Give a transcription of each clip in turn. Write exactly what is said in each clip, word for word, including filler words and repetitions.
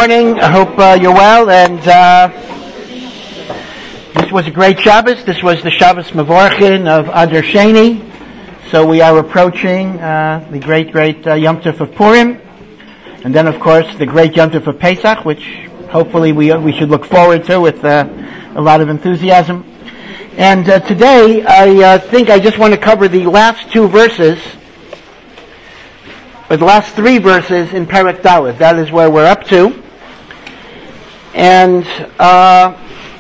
morning. I hope uh, you're well. And uh, this was a great Shabbos. This was the Shabbos Mevorchin of Adar Sheni. So we are approaching uh, the great, great uh, Yom Tov of Purim. And then, of course, the great Yom Tov of Pesach, which hopefully we we should look forward to with uh, a lot of enthusiasm. And uh, today, I uh, think I just want to cover the last two verses, or the last three verses in Perek Dalet. That is where we're up to. And uh,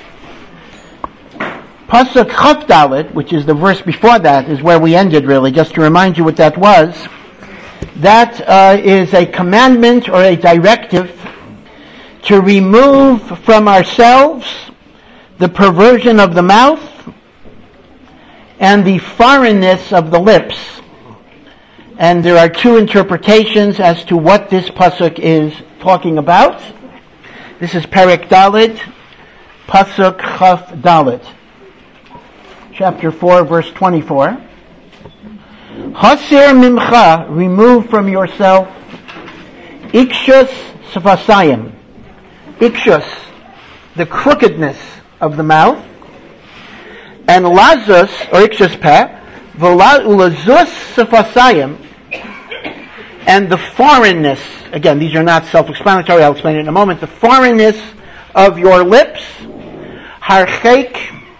Pasuk Chaf Dalet, which is the verse before that, is where we ended, really, just to remind you what that was. That uh, is a commandment or a directive to remove from ourselves the perversion of the mouth and the foreignness of the lips. And there are two interpretations as to what this pasuk is talking about. This is Perek Dalet, Pasuk Chaf Dalet, chapter four, verse twenty-four. Hasir mimcha, remove from yourself, ikshus sefasayim, ikshus, the crookedness of the mouth, and lazus, or ikshus peh, v'lazus sefasayim, and the foreignness. Again, these are not self-explanatory, I'll explain it in a moment. The foreignness of your lips, harchek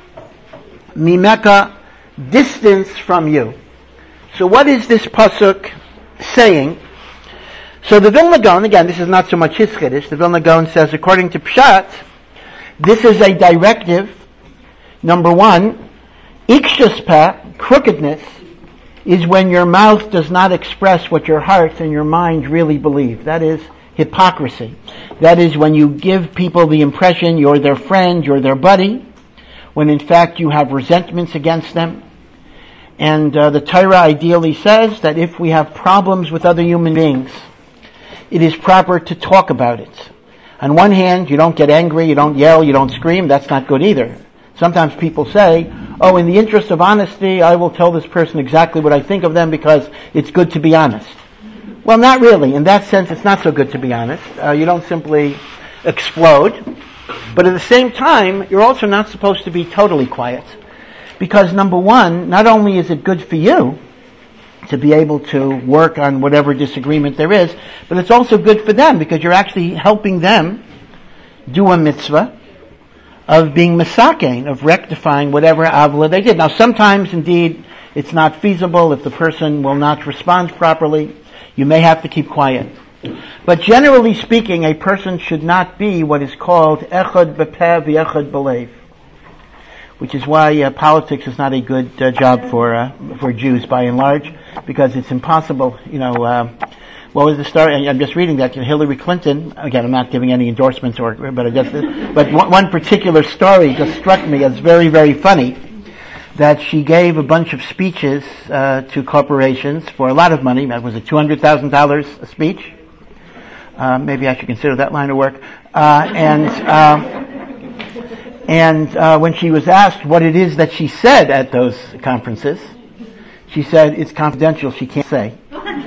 mimeka, distance from you. So what is this pasuk saying? So the Vilna Gaon, again, this is not so much his chiddush, the Vilna Gaon says, according to Pshat, this is a directive. Number one, ikshus peh, crookedness, is when your mouth does not express what your heart and your mind really believe. That is hypocrisy. That is when you give people the impression you're their friend, you're their buddy, when in fact you have resentments against them. And uh, the Torah ideally says that if we have problems with other human beings, it is proper to talk about it. On one hand, you don't get angry, you don't yell, you don't scream. That's not good either. Sometimes people say, oh, in the interest of honesty, I will tell this person exactly what I think of them because it's good to be honest. Well, not really. In that sense, it's not so good to be honest. Uh, you don't simply explode. But at the same time, you're also not supposed to be totally quiet. Because number one, not only is it good for you to be able to work on whatever disagreement there is, but it's also good for them because you're actually helping them do a mitzvah of being misakein, of rectifying whatever avla they did. Now sometimes indeed it's not feasible if the person will not respond properly. You may have to keep quiet. But generally speaking, a person should not be what is called echad b'peh v'echad b'leiv, which is why uh, politics is not a good uh, job for uh, for Jews by and large, because it's impossible. You know, uh, what was the story? I'm just reading that Hillary Clinton. Again, I'm not giving any endorsements, or but I just but one, one particular story just struck me as very, very funny. That she gave a bunch of speeches uh, to corporations for a lot of money. That was a two hundred thousand dollars a speech. Uh, maybe I should consider that line of work. Uh, and. Uh, And uh, when she was asked what it is that she said at those conferences, she said, it's confidential, she can't say.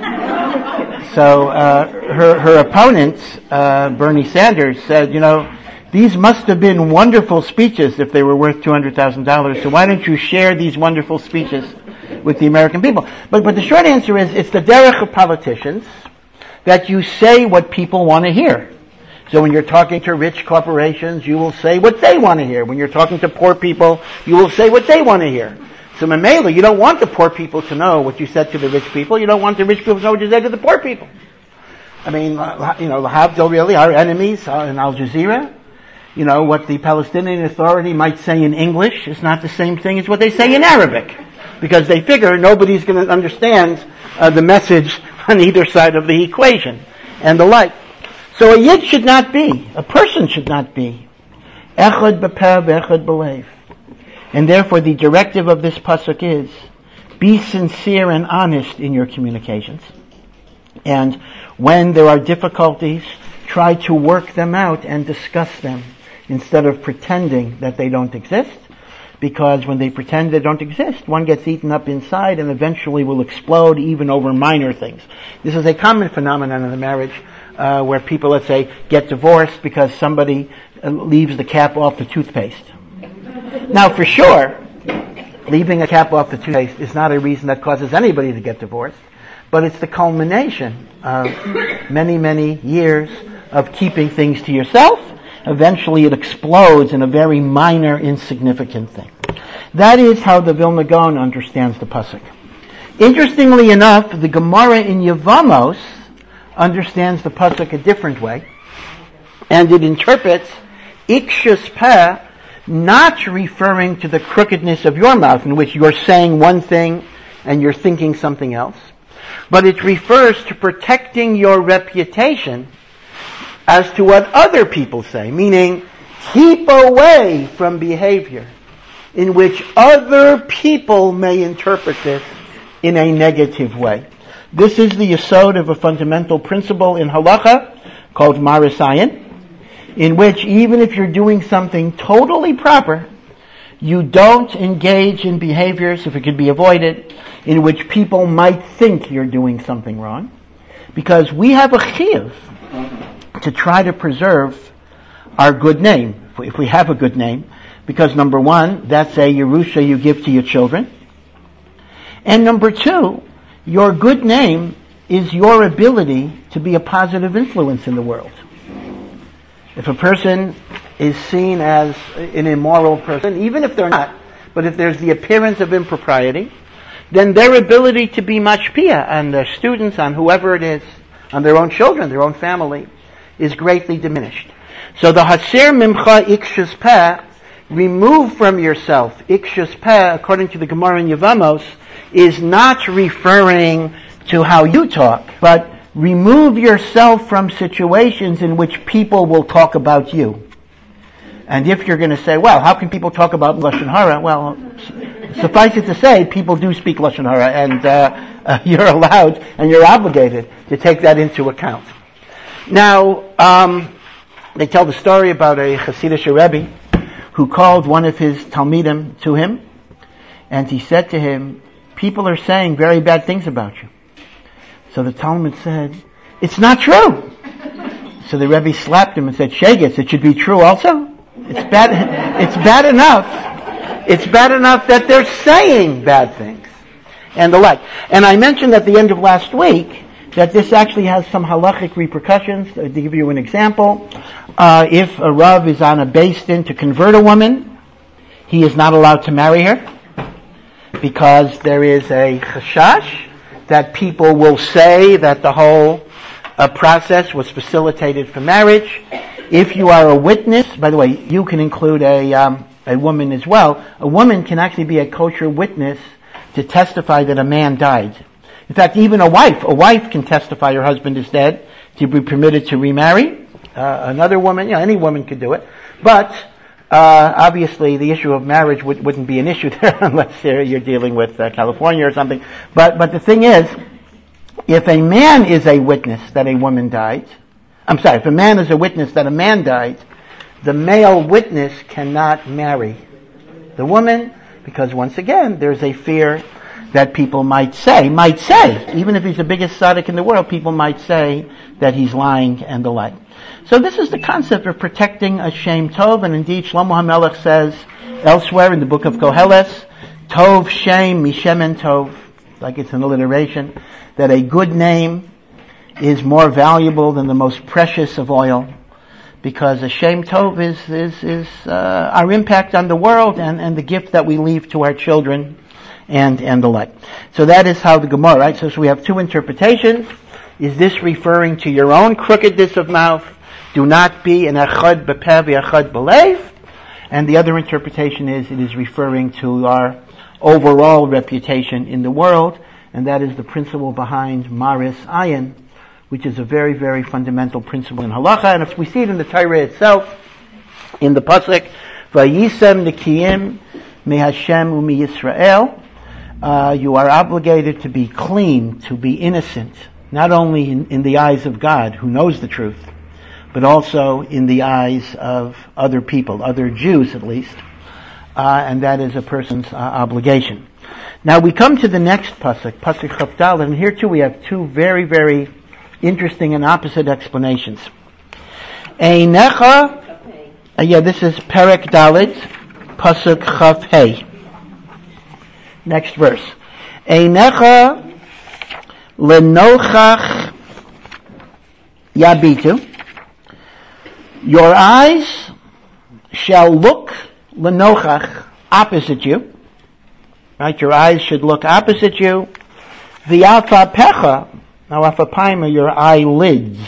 So uh, her her opponent, uh, Bernie Sanders, said, you know, these must have been wonderful speeches if they were worth two hundred thousand dollars, so why don't you share these wonderful speeches with the American people? But, but the short answer is, it's the derech of politicians that you say what people want to hear. So when you're talking to rich corporations, you will say what they want to hear. When you're talking to poor people, you will say what they want to hear. So Mamela, you don't want the poor people to know what you said to the rich people. You don't want the rich people to know what you said to the poor people. I mean, you know, Lahavdil really, our enemies in Al Jazeera, you know, what the Palestinian Authority might say in English is not the same thing as what they say in Arabic. Because they figure nobody's going to understand uh, the message on either side of the equation and the like. So a yid should not be, a person should not be, echad b'peh v'echad b'leiv. And therefore the directive of this pasuk is, be sincere and honest in your communications. And when there are difficulties, try to work them out and discuss them, instead of pretending that they don't exist. Because when they pretend they don't exist, one gets eaten up inside and eventually will explode even over minor things. This is a common phenomenon in the marriage uh, where people, let's say, get divorced because somebody uh, leaves the cap off the toothpaste. Now, for sure, leaving a cap off the toothpaste is not a reason that causes anybody to get divorced, but it's the culmination of many, many years of keeping things to yourself. Eventually it explodes in a very minor, insignificant thing. That is how the Vilna Gaon understands the pasuk. Interestingly enough, the Gemara in Yevamos understands the pasuk a different way, and it interprets ikshus peh not referring to the crookedness of your mouth, in which you're saying one thing and you're thinking something else, but it refers to protecting your reputation as to what other people say, meaning keep away from behavior in which other people may interpret this in a negative way. This is the yesod of a fundamental principle in halacha called maris ayin, in which even if you're doing something totally proper, you don't engage in behaviors, if it could be avoided, in which people might think you're doing something wrong, because we have a chiyuv to try to preserve our good name, if we have a good name, because number one, that's a Yerusha you give to your children, and number two, your good name is your ability to be a positive influence in the world. If a person is seen as an immoral person, even if they're not, but if there's the appearance of impropriety, then their ability to be mashpia on their students, on whoever it is, on their own children, their own family, is greatly diminished. So the hasir mimcha ikshus peh, remove from yourself, ikshus peh, according to the Gemara in Yevamos, is not referring to how you talk, but remove yourself from situations in which people will talk about you. And if you're going to say, well, how can people talk about Lashon Hara? Well, suffice it to say, people do speak Lashon Hara, and uh, uh, you're allowed and you're obligated to take that into account. Now, um, they tell the story about a Hasidic Rebbe who called one of his Talmidim to him, and he said to him, people are saying very bad things about you. So the Talmud said, it's not true. So the Rebbe slapped him and said, Shegitz, it should be true also. It's bad, it's bad enough. It's bad enough that they're saying bad things. And the like. And I mentioned at the end of last week that this actually has some halachic repercussions. To give you an example, uh, if a Rav is on a beis din to convert a woman, he is not allowed to marry her, because there is a chashash that people will say that the whole uh, process was facilitated for marriage. If you are a witness, by the way, you can include a um, a woman as well. A woman can actually be a kosher witness to testify that a man died. In fact, even a wife, a wife can testify her husband is dead to be permitted to remarry. Uh, another woman, you know, any woman could do it. But Uh, obviously, the issue of marriage would, wouldn't be an issue there unless uh, you're dealing with uh, California or something. But but the thing is, if a man is a witness that a woman died, I'm sorry, if a man is a witness that a man died, the male witness cannot marry the woman, because once again, there's a fear that people might say, might say, even if he's the biggest tzaddik in the world, people might say that he's lying and the like. So this is the concept of protecting a shem tov, and indeed Shlomo HaMelech says elsewhere in the book of Koheles, tov shem mishemen tov, like it's an alliteration, that a good name is more valuable than the most precious of oil, because a shem tov is is is uh, our impact on the world and and the gift that we leave to our children and and the like. So that is how the Gemara, right? So, so we have two interpretations. Is this referring to your own crookedness of mouth? Do not be an echad b'peh v'echad b'leiv. And the other interpretation is it is referring to our overall reputation in the world, and that is the principle behind maris ayin, which is a very, very fundamental principle in halacha. And if we see it in the Torah itself, in the pasuk, vayisem nikiyim mi Hashem u'mi Yisrael, uh, you are obligated to be clean, to be innocent, not only in, in the eyes of God, who knows the truth, but also in the eyes of other people, other Jews at least, uh, and that is a person's uh, obligation. Now we come to the next pasuk, pasuk Chavdal, and here too we have two very, very interesting and opposite explanations. Einecha, uh, yeah, this is Perek Dalet, Pasuk Chaf Hey. Next verse. Einecha lenochach yabitu. Your eyes shall look lenochach, opposite you. Right? Your eyes should look opposite you. V'afapecha, now afapaima, your eyelids.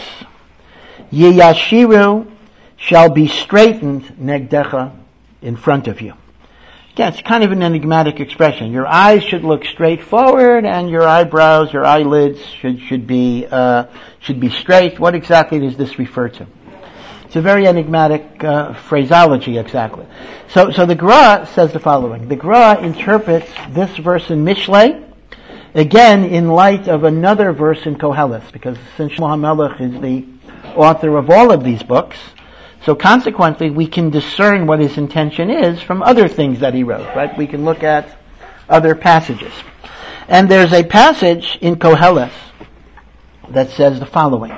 Yiyashiru shall be straightened negdecha, in front of you. Again, it's kind of an enigmatic expression. Your eyes should look straight forward, and your eyebrows, your eyelids should should be uh, should be straight. What exactly does this refer to? It's a very enigmatic uh, phraseology, exactly. So, so the Gra says the following. The Gra interprets this verse in Mishlei, again in light of another verse in Koheles, because since Shlomo HaMelech is the author of all of these books, so consequently we can discern what his intention is from other things that he wrote, right? We can look at other passages. And there's a passage in Koheles that says the following.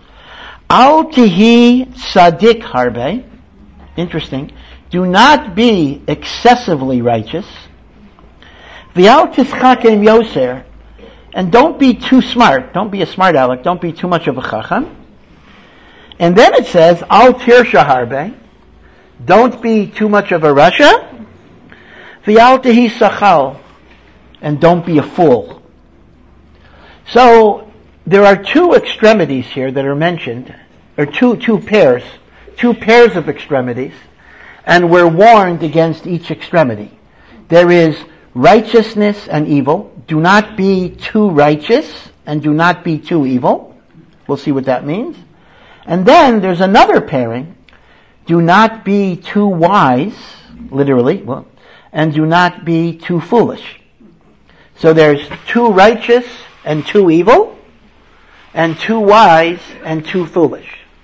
Al tihi tzaddik harbe. Interesting. Do not be excessively righteous. V'al tischakem yoser. And don't be too smart. Don't be a smart aleck. Don't be too much of a chacham. And then it says, Al tirsha harbe. Don't be too much of a rasha. V'al tihi sachal. And don't be a fool. So, there are two extremities here that are mentioned, or two, two pairs, two pairs of extremities, and we're warned against each extremity. There is righteousness and evil. Do not be too righteous, and do not be too evil. We'll see what that means. And then there's another pairing. Do not be too wise, literally, well, and do not be too foolish. So there's too righteous and too evil, and too wise and too foolish.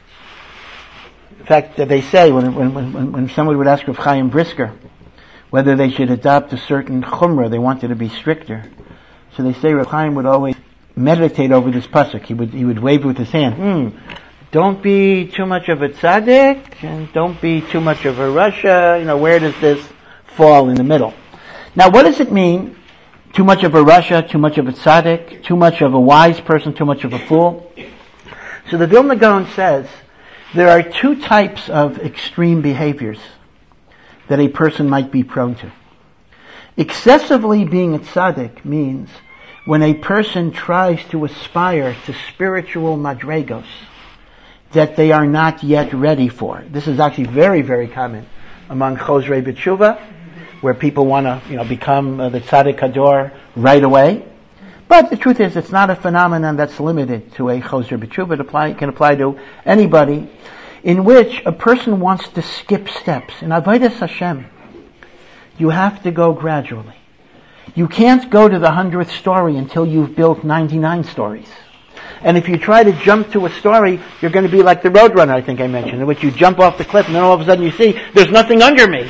In fact, they say when when when, when someone would ask Rav Chaim Brisker whether they should adopt a certain chumrah, they wanted to be stricter. So they say Rav Chaim would always meditate over this pasuk. He would he would wave with his hand. Hmm, don't be too much of a tzaddik, and don't be too much of a rasha. You know, where does this fall in the middle? Now, what does it mean? Too much of a rasha, too much of a tzaddik, too much of a wise person, too much of a fool. So the Vilna Gaon says there are two types of extreme behaviors that a person might be prone to. Excessively being a tzaddik means when a person tries to aspire to spiritual madregos that they are not yet ready for. This is actually very, very common among chozrei b'tshuva, where people want to, you know, become uh, the tzaddik hador right away. But the truth is, it's not a phenomenon that's limited to a choser b'tshuva. It, apply, it can apply to anybody, in which a person wants to skip steps. In Avodas Hashem, you have to go gradually. You can't go to the hundredth story until you've built ninety-nine stories. And if you try to jump to a story, you're going to be like the Roadrunner, I think I mentioned, in which you jump off the cliff and then all of a sudden you see, there's nothing under me.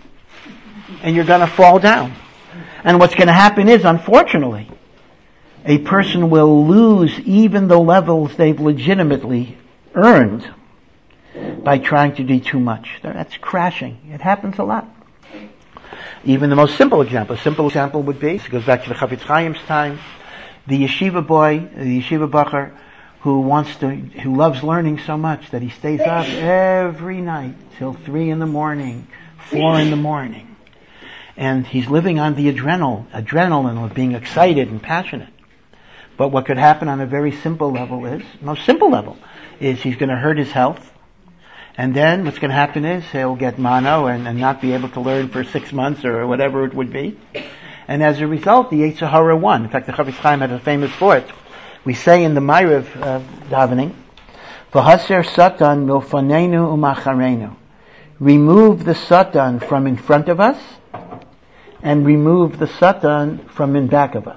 And you're going to fall down. And what's going to happen is, unfortunately, a person will lose even the levels they've legitimately earned by trying to do too much. That's crashing. It happens a lot. Even the most simple example. A simple example would be, it goes back to the Chafetz Chaim's time, the yeshiva boy, the yeshiva bacher, who wants to, who loves learning so much that he stays up every night till three in the morning, four in the morning. And he's living on the adrenal, adrenaline of being excited and passionate. But what could happen on a very simple level is, most simple level, is he's going to hurt his health. And then what's going to happen is he'll get mono and, and not be able to learn for six months or whatever it would be. And as a result, the Yetzer Hara won. In fact, the Chafetz Chaim had a famous fort. We say in the Ma'ariv uh, davening, V'haser Satan milfanenu umacharenu. Remove the Satan from in front of us, and remove the Satan from in back of us.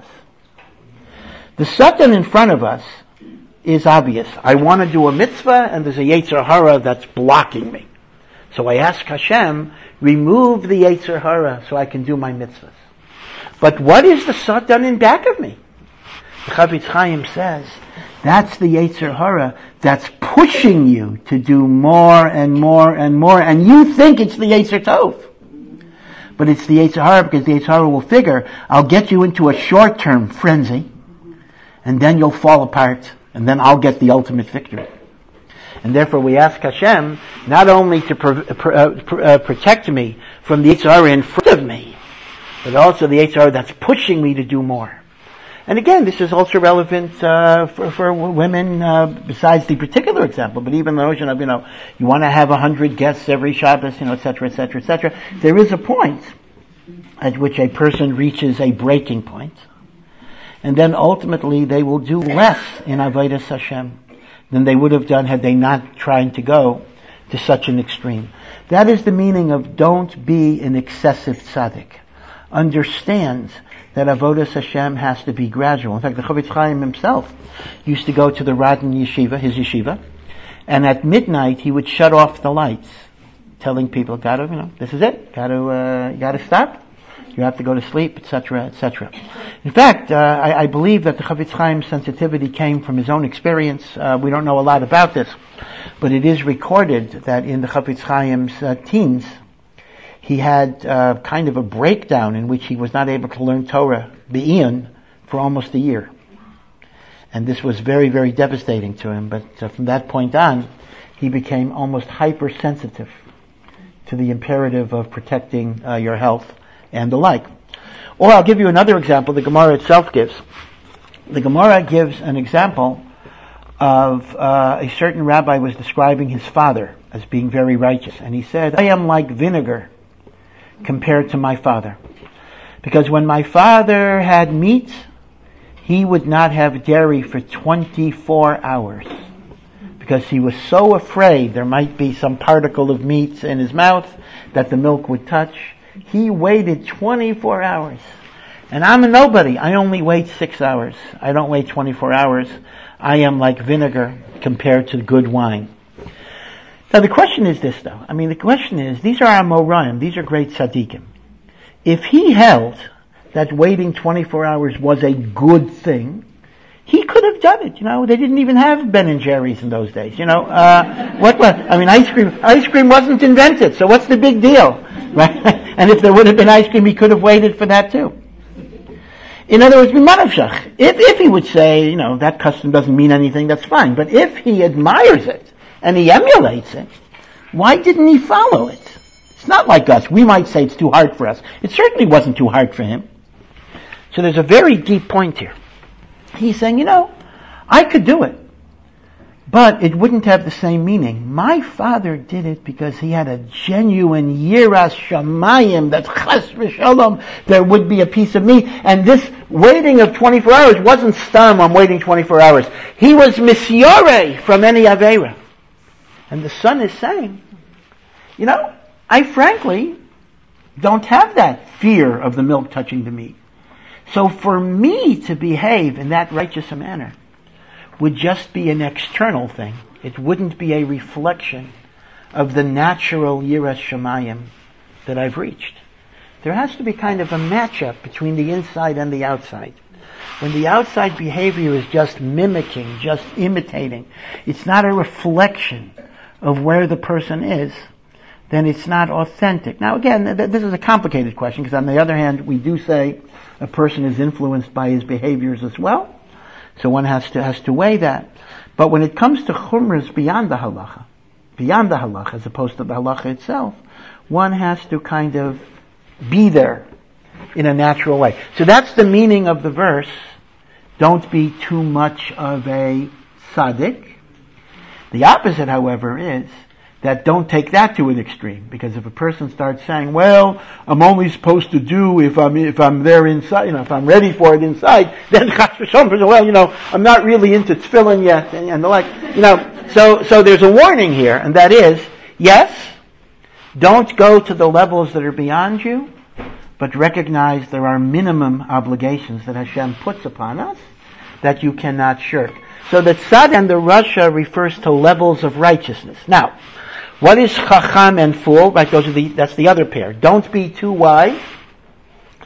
The Satan in front of us is obvious. I want to do a mitzvah, and there's a Yetzer Hara that's blocking me. So I ask Hashem, remove the Yetzer Hara so I can do my mitzvahs. But what is the Satan in back of me? The Chafetz Chaim says, That's the Yetzer Hara that's pushing you to do more and more and more, and you think it's the Yetzer Tov. But it's the Yetzer Hara, because the Yetzer Hara will figure, I'll get you into a short-term frenzy, and then you'll fall apart, and then I'll get the ultimate victory. And therefore we ask Hashem not only to pro- pro- uh, pro- uh, protect me from the Yetzer Hara in front of me, but also the Yetzer Hara that's pushing me to do more. And again, this is also relevant uh, for, for women, uh, besides the particular example, but even the notion of, you know, you want to have a hundred guests every Shabbos, you know, et cetera, et cetera, et cetera. There is a point at which a person reaches a breaking point, and then ultimately they will do less in Avodas Hashem than they would have done had they not tried to go to such an extreme. That is the meaning of don't be an excessive tzaddik. Understand that Avodas Hashem has to be gradual. In fact, the Chofetz Chaim himself used to go to the Radin Yeshiva, his yeshiva, and at midnight he would shut off the lights, telling people, "Gotta, you know, this is it. Gotta, uh, gotta stop. You have to go to sleep, et cetera, et cetera" In fact, uh, I, I believe that the Chofetz Chaim's sensitivity came from his own experience. Uh, we don't know a lot about this, but it is recorded that in the Chofetz Chaim's uh, teens, he had uh, kind of a breakdown in which he was not able to learn Torah, Be'in, for almost a year. And this was very, very devastating to him. But uh, from that point on, he became almost hypersensitive to the imperative of protecting uh, your health and the like. Or I'll give you another example the Gemara itself gives. The Gemara gives an example of uh, a certain rabbi was describing his father as being very righteous. And he said, I am like vinegar compared to my father. Because when my father had meat, he would not have dairy for twenty-four hours. Because he was so afraid there might be some particle of meat in his mouth that the milk would touch. He waited twenty-four hours. And I'm a nobody. I only wait six hours. I don't wait twenty-four hours. I am like vinegar compared to good wine. Now the question is this though. I mean the question is, these are our Moraim, these are great tzaddikim. If he held that waiting twenty-four hours was a good thing, he could have done it, you know. They didn't even have Ben and Jerry's in those days, you know. Uh, what, what, I mean ice cream, ice cream wasn't invented, so what's the big deal? Right? And if there would have been ice cream, he could have waited for that too. In other words, if, if he would say, you know, that custom doesn't mean anything, that's fine. But if he admires it, and he emulates it, why didn't he follow it? It's not like us. We might say it's too hard for us. It certainly wasn't too hard for him. So there's a very deep point here. He's saying, you know, I could do it, but it wouldn't have the same meaning. My father did it because he had a genuine yiras shamayim, that chas v'shalom, there would be a piece of meat. And this waiting of twenty-four hours wasn't stam, I'm waiting twenty-four hours. He was misyore from any aveira. And the son is saying, you know, I frankly don't have that fear of the milk touching the meat. So for me to behave in that righteous manner would just be an external thing. It wouldn't be a reflection of the natural yiras shamayim that I've reached. There has to be kind of a matchup between the inside and the outside. When the outside behavior is just mimicking, just imitating, it's not a reflection of where the person is, then it's not authentic. Now again, th- this is a complicated question, because on the other hand, we do say a person is influenced by his behaviors as well. So one has to, has to weigh that. But when it comes to chumras beyond the halacha, beyond the halacha, as opposed to the halacha itself, one has to kind of be there in a natural way. So that's the meaning of the verse, don't be too much of a tzaddik. The opposite, however, is that don't take that to an extreme, because if a person starts saying, well, I'm only supposed to do if I'm if I'm there inside, you know, if I'm ready for it inside, then well, you know, I'm not really into tefillin yet, and, and the like, you know, so so there's a warning here, and that is, yes, don't go to the levels that are beyond you, but recognize there are minimum obligations that Hashem puts upon us that you cannot shirk. So the tzad and the rasha refers to levels of righteousness. Now, what is chacham and fool? Right, those are the, that's the other pair. Don't be too wise,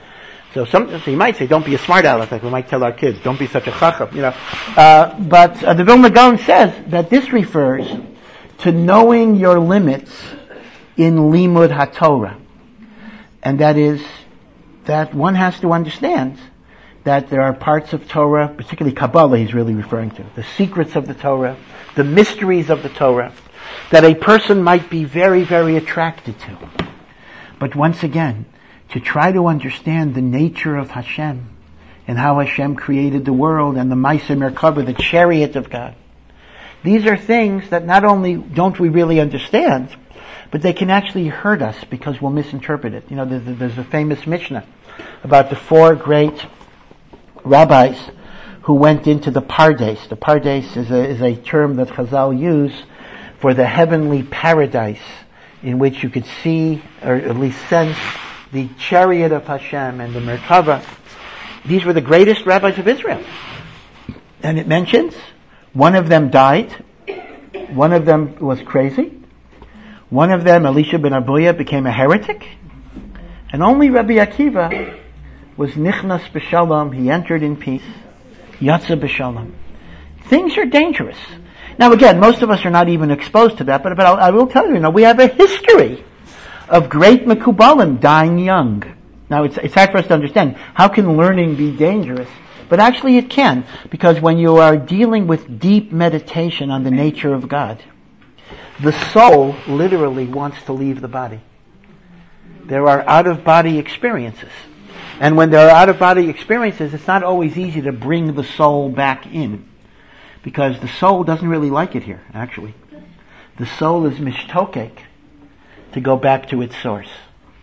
So some, so you might say, don't be a smart aleck, like we might tell our kids, don't be such a chacham, you know. Uh, but uh, the Vilna Gaon says that this refers to knowing your limits in limud haTorah. And that is, that one has to understand that there are parts of Torah, particularly Kabbalah he's really referring to, the secrets of the Torah, the mysteries of the Torah, that a person might be very, very attracted to. But once again, to try to understand the nature of Hashem and how Hashem created the world and the Maaseh Merkava, the chariot of God. These are things that not only don't we really understand, but they can actually hurt us because we'll misinterpret it. You know, there's, there's a famous Mishnah about the four great rabbis who went into the Pardes. The Pardes is a, is a term that Chazal use for the heavenly paradise in which you could see, or at least sense, the chariot of Hashem and the Merkava. These were the greatest rabbis of Israel. And it mentions, one of them died, one of them was crazy, one of them, Elisha ben Abuya, became a heretic, and only Rabbi Akiva was nichnas b'shalom, he entered in peace, yatsa b'shalom. Things are dangerous. Now again, most of us are not even exposed to that, but, but I'll, I will tell you, you know, we have a history of great Mekubalim dying young. Now it's, it's hard for us to understand. How can learning be dangerous? But actually it can, because when you are dealing with deep meditation on the nature of God, the soul literally wants to leave the body. There are out-of-body experiences. And when there are out-of-body experiences, it's not always easy to bring the soul back in. Because the soul doesn't really like it here, actually. The soul is mishtokek to go back to its source.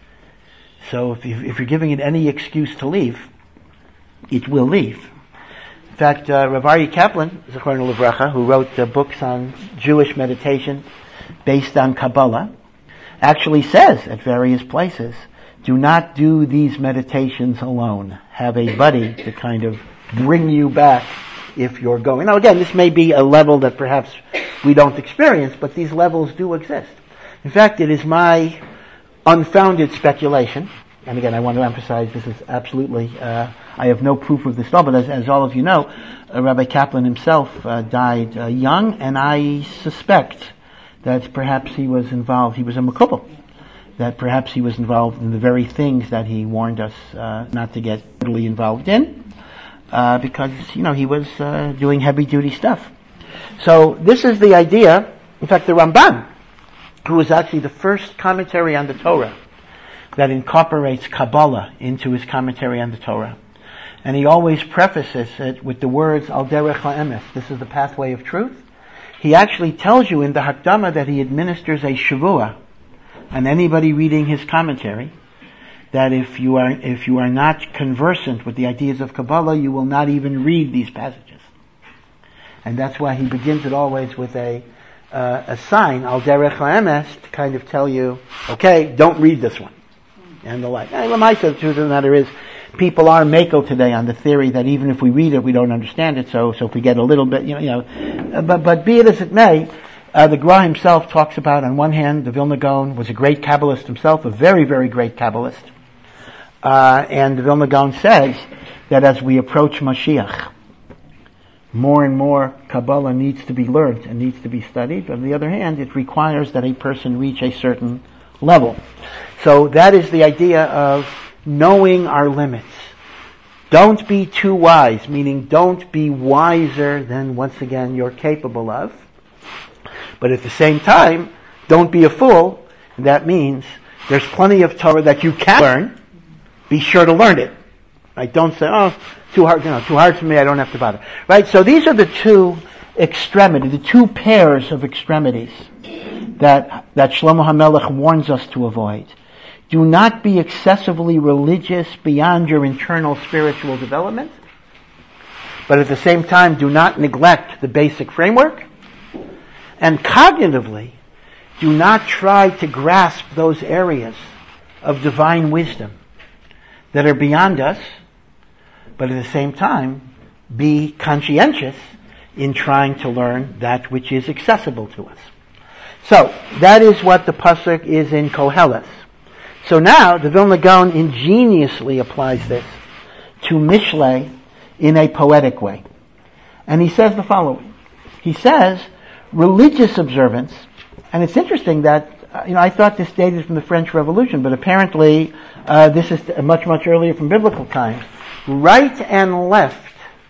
So if, you, if you're giving it any excuse to leave, it will leave. In fact, uh, Rav Aryeh Kaplan, Zecharnu Livracha, who wrote uh, books on Jewish meditation based on Kabbalah, actually says at various places, do not do these meditations alone. Have a buddy to kind of bring you back if you're going. Now again, this may be a level that perhaps we don't experience, but these levels do exist. In fact, it is my unfounded speculation, and again I want to emphasize this is absolutely, uh, I have no proof of this at all, but as, as all of you know, uh, Rabbi Kaplan himself uh, died uh, young, and I suspect that perhaps he was involved, he was a Mekubal, that perhaps he was involved in the very things that he warned us uh, not to get totally involved in, uh, because, you know, he was uh, doing heavy-duty stuff. So this is the idea. In fact, the Rambam, who was actually the first commentary on the Torah that incorporates Kabbalah into his commentary on the Torah, and he always prefaces it with the words, Al derech ha'emes, this is the pathway of truth. He actually tells you in the Hakdama that he administers a shavua on anybody reading his commentary, that if you are if you are not conversant with the ideas of Kabbalah, you will not even read these passages. And that's why he begins it always with a uh, a sign, al derech ha'emes, to kind of tell you, okay, don't read this one, and the like. And the truth of the matter is, people are makel today on the theory that even if we read it, we don't understand it. So, so if we get a little bit, you know, you know, but but be it as it may, uh, the Gra himself talks about, on one hand, the Vilna Gaon was a great Kabbalist himself, a very, very great Kabbalist, uh, and the Vilna Gaon says that as we approach Mashiach, more and more Kabbalah needs to be learned and needs to be studied. But on the other hand, it requires that a person reach a certain level. So that is the idea of knowing our limits. Don't be too wise, meaning don't be wiser than, once again, you're capable of. But at the same time, don't be a fool. And that means there's plenty of Torah that you can learn. Be sure to learn it. Right? Don't say, oh, too hard, you know, too hard for me, I don't have to bother. Right? So these are the two extremities, the two pairs of extremities that, that Shlomo HaMelech warns us to avoid. Do not be excessively religious beyond your internal spiritual development, but at the same time, do not neglect the basic framework. And cognitively, do not try to grasp those areas of divine wisdom that are beyond us, but at the same time, be conscientious in trying to learn that which is accessible to us. So, that is what the pasuk is in Koheles. So now, the Vilna Gaon ingeniously applies this to Mishlei in a poetic way. And he says the following. He says, religious observance, and it's interesting that, uh, you know, I thought this dated from the French Revolution, but apparently uh, this is much, much earlier from biblical times. Right and left.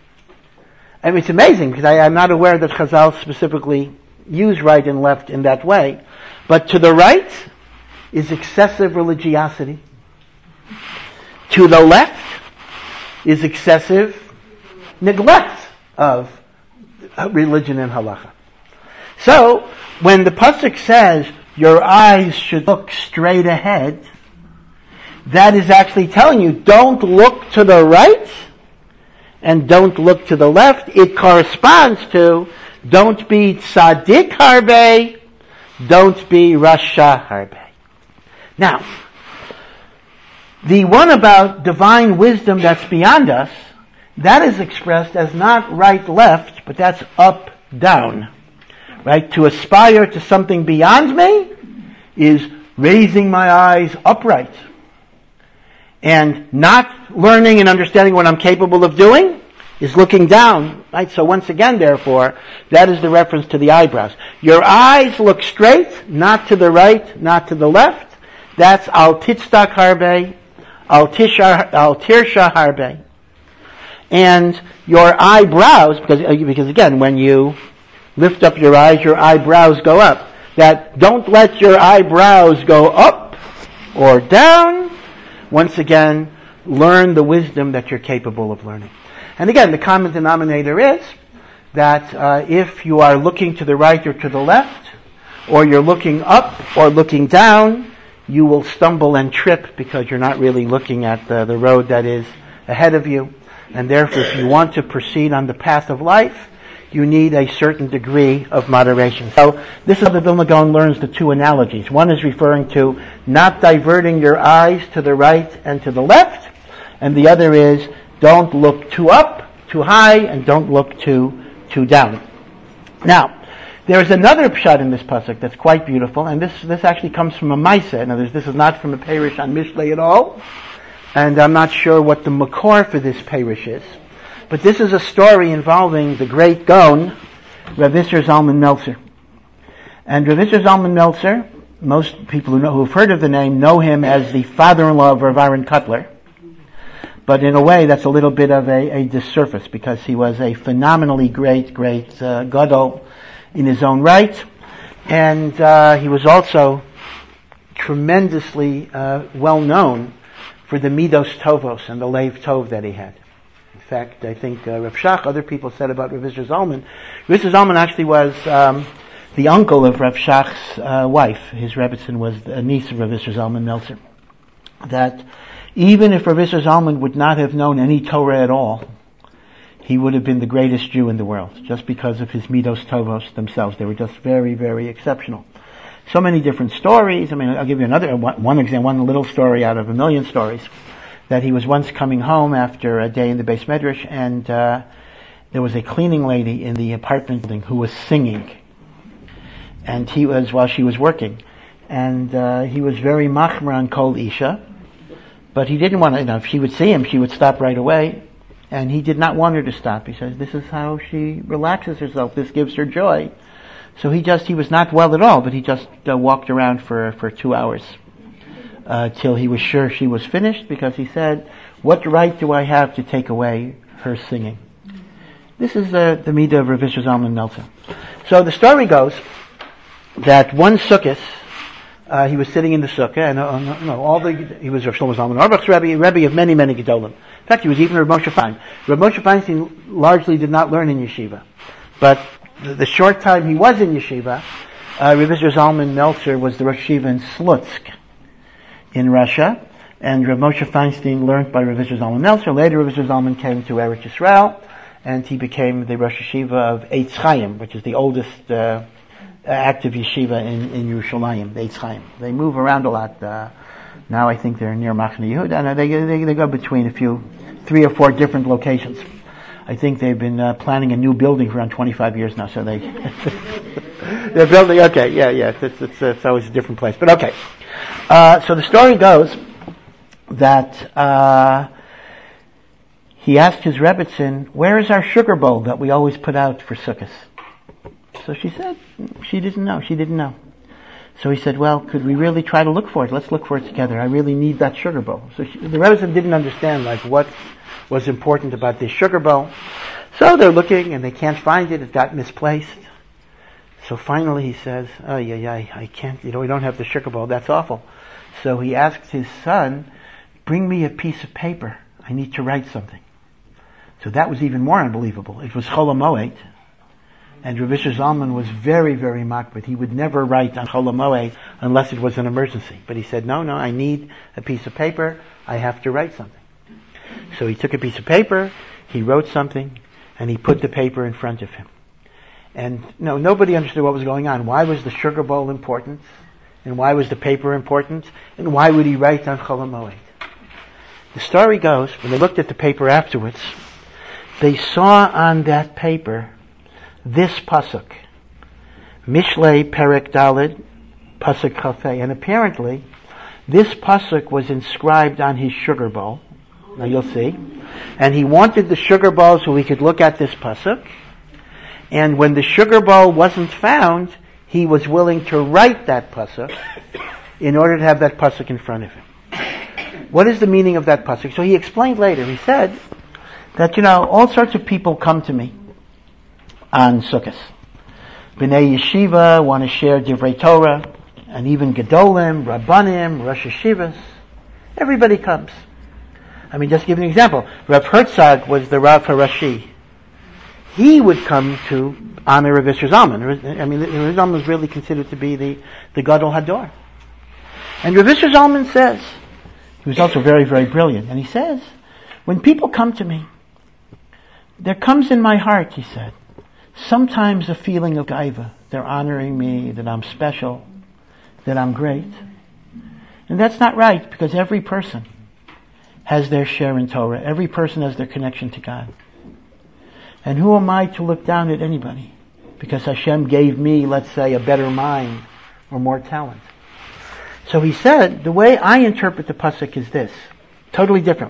I mean, it's amazing, because I, I'm not aware that Chazal specifically use right and left in that way. But to the right is excessive religiosity. To the left is excessive neglect of religion and halacha. So, when the pasuk says your eyes should look straight ahead, that is actually telling you don't look to the right and don't look to the left. It corresponds to don't be tzaddik harbe, don't be rasha harbe. Now, the one about divine wisdom that's beyond us, that is expressed as not right-left, but that's up-down. Right? To aspire to something beyond me is raising my eyes upright. And not learning and understanding what I'm capable of doing is looking down. Right? So once again, therefore, that is the reference to the eyebrows. Your eyes look straight, not to the right, not to the left. That's al titzdak harbe, al tirsha harbe. And your eyebrows, because, because again, when you lift up your eyes, your eyebrows go up. That don't let your eyebrows go up or down. Once again, learn the wisdom that you're capable of learning. And again, the common denominator is that uh, if you are looking to the right or to the left, or you're looking up or looking down, you will stumble and trip because you're not really looking at the, the road that is ahead of you. And therefore, if you want to proceed on the path of life, you need a certain degree of moderation. So this is how the Vilna Gaon learns the two analogies. One is referring to not diverting your eyes to the right and to the left, and the other is don't look too up, too high, and don't look too too down. Now, there is another pshat in this pasuk that's quite beautiful, and this this actually comes from a Maisa. In other words, this is not from a Peirush on Mishlei at all, and I'm not sure what the makor for this Peirush is. But this is a story involving the great Gaon, Rav Isser Zalman Meltzer. And Rav Isser Zalman Meltzer, most people who know, who have heard of the name know him as the father-in-law of Rav Aaron Kotler. But in a way, that's a little bit of a, a disservice, because he was a phenomenally great, great uh, gadol in his own right. And uh, he was also tremendously uh, well known for the midos tovos and the leiv tov that he had. In fact, I think uh, Rav Shach, other people said about Rav Isser Zalman. Rav Isser Zalman actually was um, the uncle of Rav Shach's uh, wife. His Rebbetzin was a niece of Rav Isser Zalman Meltzer. That even if Rav Isser Zalman would not have known any Torah at all, he would have been the greatest Jew in the world, just because of his midos tovos themselves. They were just very, very exceptional. So many different stories. I mean, I'll give you another one, one example, one little story out of a million stories. That he was once coming home after a day in the Beis Medrash, and uh, there was a cleaning lady in the apartment building who was singing, and he was while she was working, and uh, he was very machmer on kol isha, but he didn't want to. You know, if she would see him, she would stop right away, and he did not want her to stop. He says, "This is how she relaxes herself. This gives her joy." So he just he was not well at all, but he just uh, walked around for for two hours. Uh, till he was sure she was finished, because he said, what right do I have to take away her singing? This is uh, the midah of Rav Isser Zalman Meltzer. So the story goes that one Sukkot, uh, he was sitting in the sukkah, and uh, no, all the he was Rav Shlomo Zalman Auerbach's Rebbe, Rebbe of many, many Gedolim. In fact, he was even Rav Moshe Feinstein. Rav Moshe Feinstein largely did not learn in yeshiva, but the, the short time he was in yeshiva, uh, Rav Isser Zalman Meltzer was the Rosh Yeshiva in Slutsk in Russia, and Rav Moshe Feinstein learned by Rav Isser Zalman Meltzer. Later, Rav Isser Zalman came to Eretz Yisrael, and he became the Rosh Yeshiva of Eitz Chaim, which is the oldest uh, active yeshiva in, in Yerushalayim, the Eitz Chaim. They move around a lot. Uh, now I think they're near Machne Yehuda, and they, they, they go between a few, three or four different locations. I think they've been uh, planning a new building for around twenty-five years now, so they, they're building, okay, yeah, yeah, it's, it's, it's always a different place, but okay. Uh, so the story goes that uh, he asked his Rebbetzin, where is our sugar bowl that we always put out for Sukkot? So she said, she didn't know, she didn't know. So he said, well, could we really try to look for it? Let's look for it together. I really need that sugar bowl. So she, the Rebbetzin didn't understand, like, what was important about this sugar bowl. So they're looking and they can't find it. It got misplaced. So finally he says, oh, yeah, yeah, I can't, you know, we don't have the sugar bowl. That's awful. So he asks his son, bring me a piece of paper. I need to write something. So that was even more unbelievable. It was Chol HaMoed. And Rav Isher Zalman was very, very makbid. He would never write on Chol HaMoed unless it was an emergency. But he said, no, no, I need a piece of paper. I have to write something. So he took a piece of paper, he wrote something, and he put the paper in front of him. And no, nobody understood what was going on. Why was the sugar bowl important? And why was the paper important? And why would he write on Chol HaMoed? The story goes, when they looked at the paper afterwards, they saw on that paper this pasuk, Mishlei Perek Daled, pasuk Chafei, and apparently this pasuk was inscribed on his sugar bowl. Now you'll see. And he wanted the sugar bowl so he could look at this pasuk. And when the sugar bowl wasn't found, he was willing to write that pasuk in order to have that pasuk in front of him. What is the meaning of that pasuk? So he explained later. He said that, you know, all sorts of people come to me on Sukkot. B'nai Yeshiva want to share Divrei Torah, and even Gedolim, Rabbanim, Rosh Yeshivas. Everybody comes. I mean, just to give you an example, Rav Herzog was the Rav Harashi. He would come to honor Rav Isher Zalman. I mean, Rav Isher Zalman was really considered to be the, the Gadol Hador. And Rav Isher Zalman says, he was also very, very brilliant, and he says, when people come to me, there comes in my heart, he said, sometimes a feeling of gaiva. They're honoring me, that I'm special, that I'm great. And that's not right, because every person has their share in Torah. Every person has their connection to God. And who am I to look down at anybody? Because Hashem gave me, let's say, a better mind or more talent. So he said, the way I interpret the pasuk is this. Totally different.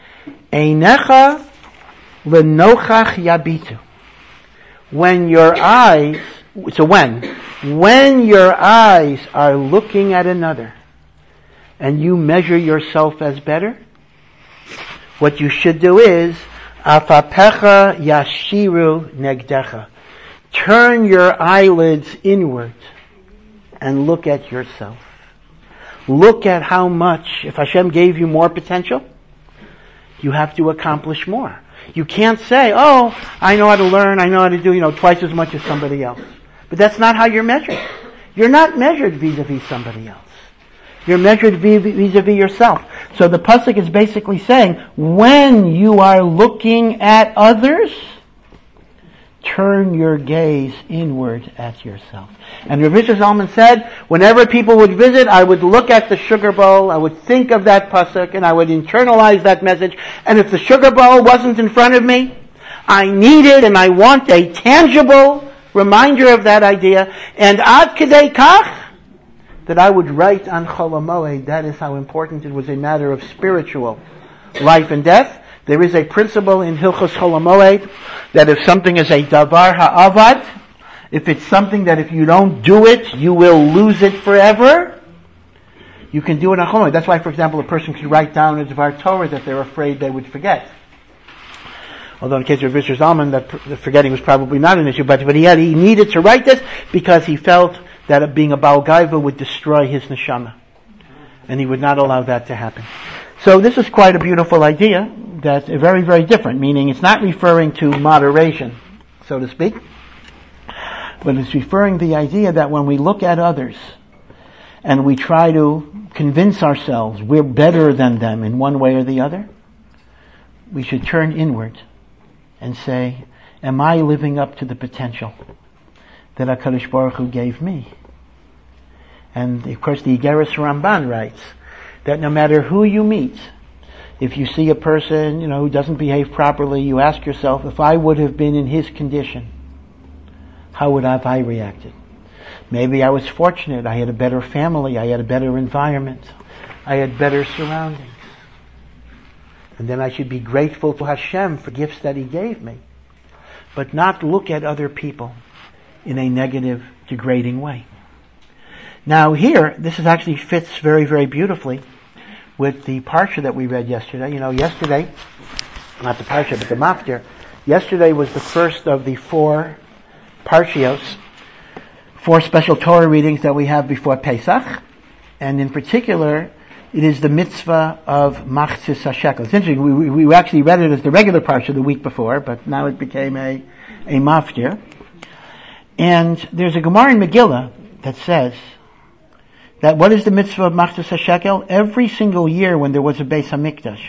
Einecha lenochach yabitu. When your eyes, so when? When your eyes are looking at another and you measure yourself as better, what you should do is, afapecha yashiru negdecha. Turn your eyelids inward and look at yourself. Look at how much, if Hashem gave you more potential, you have to accomplish more. You can't say, oh, I know how to learn, I know how to do, you know, twice as much as somebody else. But that's not how you're measured. You're not measured vis-a-vis somebody else. You're measured vis-a-vis yourself. So the pasuk is basically saying, when you are looking at others, turn your gaze inward at yourself. And Rav Isher Zalman said, whenever people would visit, I would look at the sugar bowl, I would think of that pasuk, and I would internalize that message. And if the sugar bowl wasn't in front of me, I needed and I want a tangible reminder of that idea. And ad kedei kach, that I would write on Chol HaMoed. That is how important it was, a matter of spiritual life and death. There is a principle in Hilchos Chol HaMoed that if something is a davar ha'avad, if it's something that if you don't do it, you will lose it forever, you can do it on Chol HaMoed. That's why, for example, a person could write down a davar Torah that they're afraid they would forget. Although in the case of Rav Isher Zalman, that the forgetting was probably not an issue, but, but he had, he needed to write this because he felt that being a Baal Gaiva would destroy his neshama. And he would not allow that to happen. So this is quite a beautiful idea that's very, very different, meaning it's not referring to moderation, so to speak, but it's referring to the idea that when we look at others and we try to convince ourselves we're better than them in one way or the other, we should turn inward and say, am I living up to the potential that HaKadosh Baruch Hu gave me? And of course the Igeres Ramban writes that no matter who you meet, if you see a person, you know, who doesn't behave properly, you ask yourself, if I would have been in his condition, how would have I reacted? Maybe I was fortunate, I had a better family, I had a better environment, I had better surroundings. And then I should be grateful to Hashem for gifts that He gave me. But not look at other people in a negative, degrading way. Now here, this is actually fits very, very beautifully with the parsha that we read yesterday. You know, yesterday, not the parsha, but the maftir, yesterday was the first of the four parshios, four special Torah readings that we have before Pesach, and in particular, it is the mitzvah of Machzis HaShekel. It's interesting, we, we, we actually read it as the regular parsha the week before, but now it became a, a maftir. And there's a Gemara in Megillah that says that what is the mitzvah of Machzis HaShekel? Every single year when there was a Beis HaMikdash,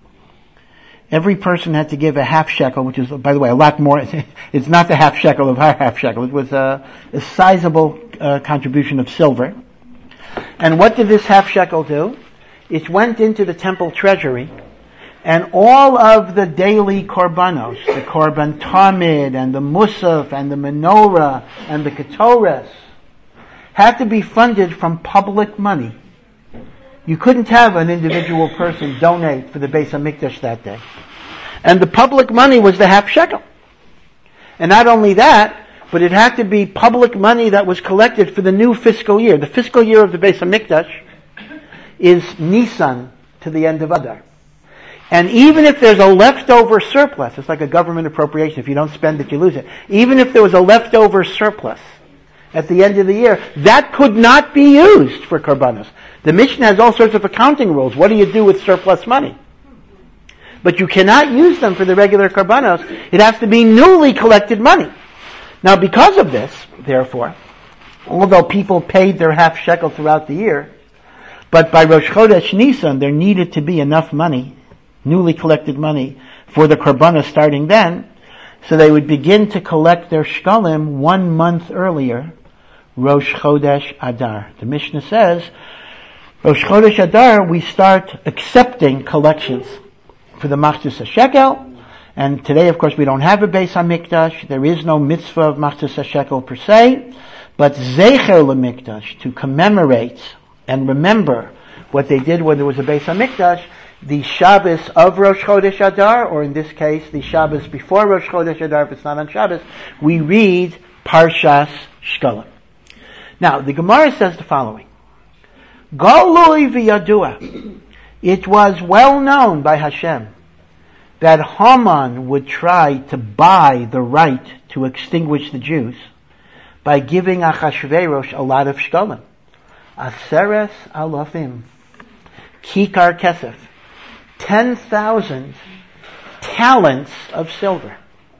every person had to give a half shekel, which is, by the way, a lot more. It's not the half shekel of our half shekel. It was a, a sizable uh, contribution of silver. And what did this half shekel do? It went into the temple treasury, and all of the daily korbanos, the korban tamid, and the musaf, and the menorah, and the ketores, had to be funded from public money. You couldn't have an individual person donate for the Beis HaMikdash that day. And the public money was the half shekel. And not only that, but it had to be public money that was collected for the new fiscal year. The fiscal year of the Beis HaMikdash is Nisan to the end of Adar. And even if there's a leftover surplus, it's like a government appropriation. If you don't spend it, you lose it. Even if there was a leftover surplus at the end of the year, that could not be used for korbanos. The Mishnah has all sorts of accounting rules. What do you do with surplus money? But you cannot use them for the regular korbanos. It has to be newly collected money. Now, because of this, therefore, although people paid their half shekel throughout the year, but by Rosh Chodesh Nisan, there needed to be enough money, newly collected money, for the korbanos starting then, so they would begin to collect their shkalim one month earlier, Rosh Chodesh Adar. The Mishnah says, Rosh Chodesh Adar, we start accepting collections for the Machzis HaShekel, and today, of course, we don't have a Beis HaMikdash. There is no mitzvah of Machzis HaShekel per se, but Zecher LeMikdash, to commemorate and remember what they did when there was a Beis HaMikdash, the Shabbos of Rosh Chodesh Adar, or in this case, the Shabbos before Rosh Chodesh Adar, if it's not on Shabbos, we read Parshas Shkalim. Now, the Gemara says the following. Galui v'yadua. It was well known by Hashem that Haman would try to buy the right to extinguish the Jews by giving Achashverosh a lot of shkalim. Aseres alafim. Kikar kesef. Ten thousand talents of silver.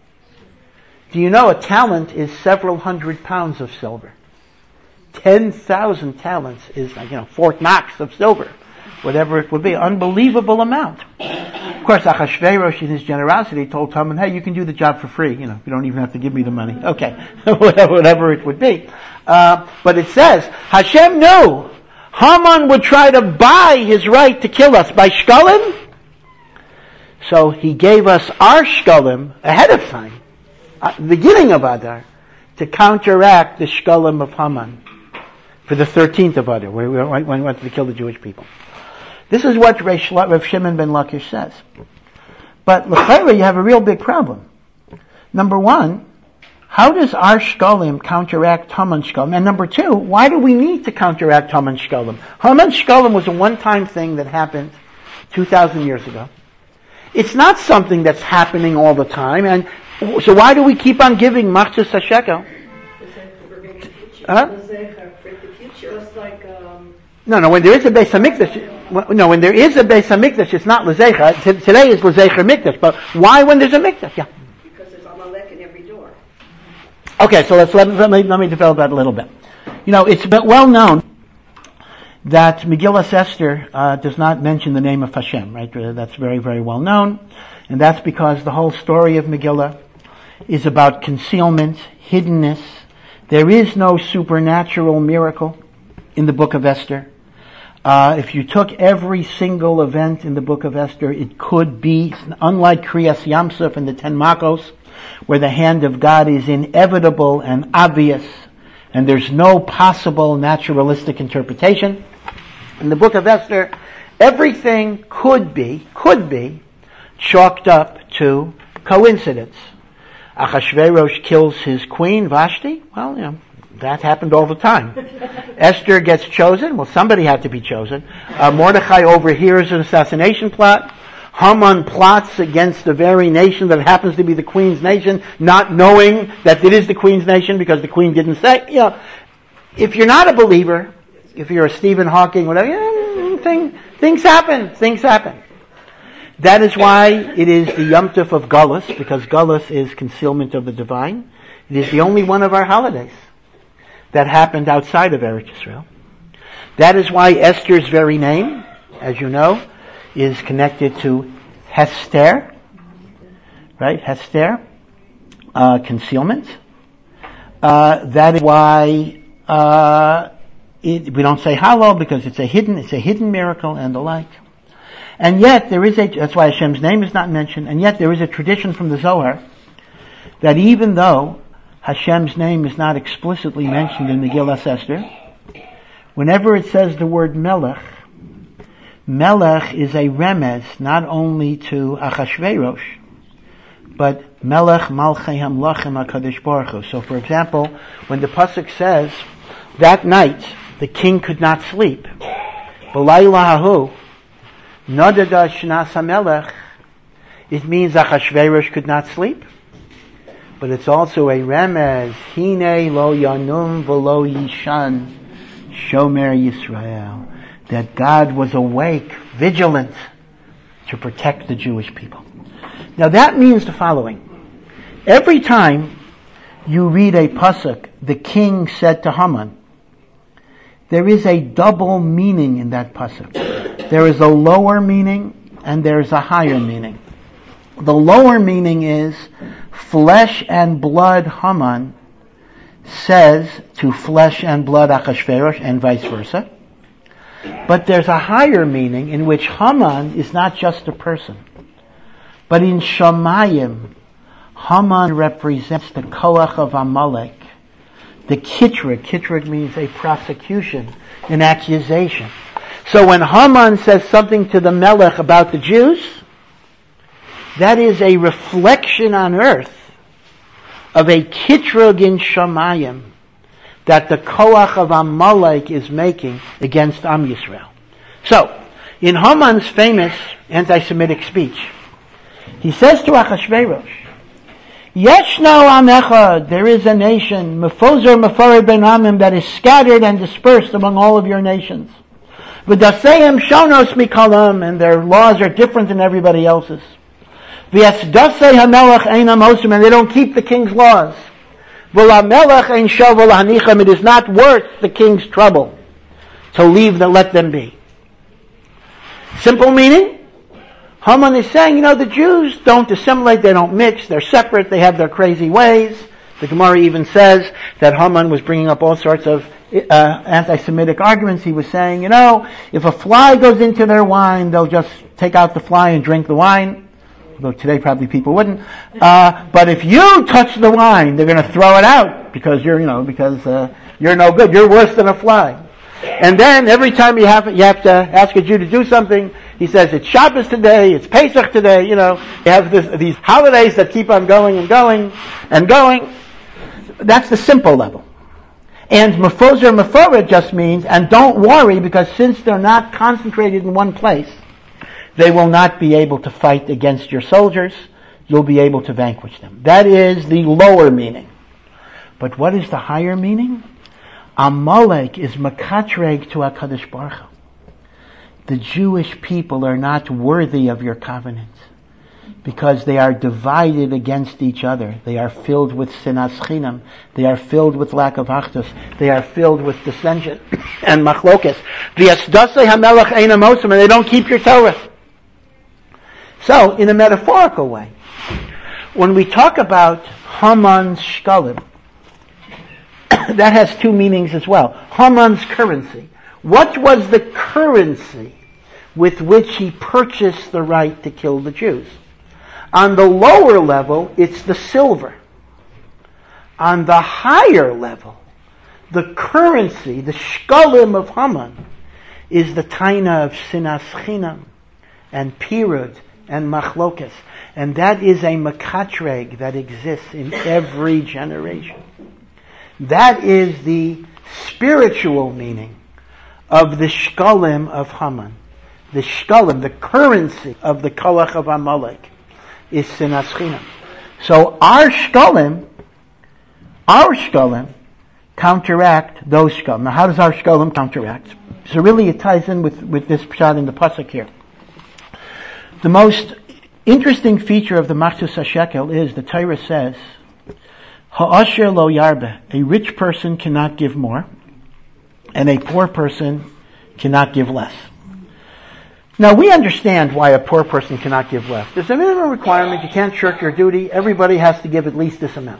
Do you know a talent is several hundred pounds of silver? Ten thousand talents is, you know, Fort Knox of silver. Whatever it would be. Unbelievable amount. Of course, Achashverosh, in his generosity, told Haman, hey, you can do the job for free. You know, you don't even have to give me the money. Okay. Whatever it would be. Uh, but it says, Hashem knew Haman would try to buy his right to kill us by shkalim. So he gave us our shkalim ahead of time, at the beginning of Adar, to counteract the shkalim of Haman for the thirteenth of Adar, when we wanted to kill the Jewish people. This is what Rav Shimon ben Lakish says. But l'chayra, you have a real big problem. Number one, how does our shkalim counteract Haman's shkalim? And number two, why do we need to counteract Haman's shkalim? Haman's shkalim was a one-time thing that happened two thousand years ago. It's not something that's happening all the time, and so why do we keep on giving Machzis HaShekel? Huh? No, no, when there is a Beis HaMikdash, no, when there is a Beis HaMikdash, it's not L'Zecha. T- today is L'Zecher Mikdash, but why when there's a Mikdash? Yeah. Because there's Amalek in every door. Okay, so let's, let, let, me, let me develop that a little bit. You know, it's well known that Megillas Esther uh, does not mention the name of Hashem, right? That's very, very well known. And that's because the whole story of Megillah is about concealment, hiddenness. There is no supernatural miracle in the book of Esther. Uh, if you took every single event in the book of Esther, it could be, unlike Kriyas Yamsuf and the Ten Makos, where the hand of God is inevitable and obvious, and there's no possible naturalistic interpretation. In the book of Esther, everything could be, could be, chalked up to coincidence. Achashverosh kills his queen, Vashti. Well, you know, that happened all the time. Esther gets chosen. Well, somebody had to be chosen. Uh, Mordechai overhears an assassination plot. Haman plots against the very nation that happens to be the queen's nation, not knowing that it is the queen's nation because the queen didn't say. You know, if you're not a believer, if you're a Stephen Hawking, whatever, yeah, thing, things happen. Things happen. That is why it is the Yom Tov of Galus, because Galus is concealment of the divine. It is the only one of our holidays that happened outside of Eretz Yisrael. That is why Esther's very name, as you know, is connected to Hester, right? Hester, uh, concealment. Uh, that is why uh, it, we don't say Hallel, because it's a hidden, it's a hidden miracle and the like. And yet there is a, that's why Hashem's name is not mentioned, and yet there is a tradition from the Zohar that even though Hashem's name is not explicitly mentioned in Megillas Esther, whenever it says the word Melech, Melech is a remez not only to Achashverosh, but Melech Malchei Hamlachim HaKadosh Baruch Hu. So for example, when the Pasuk says, that night the king could not sleep, B'layla hahu, Nodada Shnas HaMelech, it means Achashverosh could not sleep. But it's also a remez, Hine lo yanum v'lo yishan, Shomer Yisrael, that God was awake, vigilant, to protect the Jewish people. Now that means the following. Every time you read a pasuk, the king said to Haman, there is a double meaning in that pasuk. There is a lower meaning and there is a higher meaning. The lower meaning is flesh and blood Haman says to flesh and blood Achashverosh and vice versa. But there's a higher meaning in which Haman is not just a person. But in Shamayim, Haman represents the Koach of Amalek. The Kitrug, Kitrug means a prosecution, an accusation. So when Haman says something to the Melech about the Jews, that is a reflection on earth of a Kitrug in Shamayim that the Koach of Amalek is making against Am Yisrael. So, in Haman's famous anti-Semitic speech, he says to Achashverosh, Yeshno Am Echad, there is a nation, Mefozer Mefared Ben Amim, that is scattered and dispersed among all of your nations. V'daseim Shonos Mikalam, and their laws are different than everybody else's. V'yasdasei HaMelech Ein Amosim, and they don't keep the king's laws. V'lamelech Ein Shovel Hanicham, it is not worth the king's trouble to leave them, let them be. Simple meaning, Haman is saying, you know, the Jews don't assimilate, they don't mix, they're separate, they have their crazy ways. The Gemara even says that Haman was bringing up all sorts of uh, anti-Semitic arguments. He was saying, you know, if a fly goes into their wine, they'll just take out the fly and drink the wine. Although today probably people wouldn't. Uh, but if you touch the wine, they're going to throw it out because you're, you know, because uh, you're no good. You're worse than a fly. And then every time you have you have to ask a Jew to do something, he says it's Shabbos today, it's Pesach today. You know, you have this, these holidays that keep on going and going and going. That's the simple level. And Mefozer Mefored just means, and don't worry, because since they're not concentrated in one place, they will not be able to fight against your soldiers. You'll be able to vanquish them. That is the lower meaning. But what is the higher meaning? Amalek is makatreg to HaKadosh Baruch Hu. The Jewish people are not worthy of your covenant because they are divided against each other. They are filled with sinas chinam. They are filled with lack of achdus. They are filled with dissension and machlokes. V'yasdasei hamelech ein amosim, and they don't keep your Torah. So, in a metaphorical way, when we talk about Haman's shkalim, that has two meanings as well. Haman's currency. What was the currency with which he purchased the right to kill the Jews? On the lower level, it's the silver. On the higher level, the currency, the shkalim of Haman, is the taina of sinas chinam and pirud and machlokas. And that is a mekatreg that exists in every generation. That is the spiritual meaning of the shkalim of Haman. The shkalim, the currency of the kolach of Amalek, is sinas chinam. So our shkalim, our shkalim, counteract those shkalim. Now how does our shkalim counteract? So really it ties in with, with this pshat in the pasuk here. The most interesting feature of the Machzos HaShekel is the Torah says, Ha'asher lo yarbe, a rich person cannot give more, and a poor person cannot give less. Now we understand why a poor person cannot give less. There's a minimum requirement, you can't shirk your duty, everybody has to give at least this amount.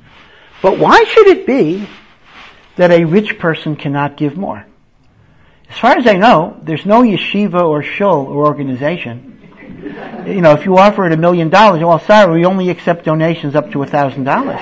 But why should it be that a rich person cannot give more? As far as I know, there's no yeshiva or shul or organization. You know, if you offer it a million dollars, well, sorry, we only accept donations up to a thousand dollars.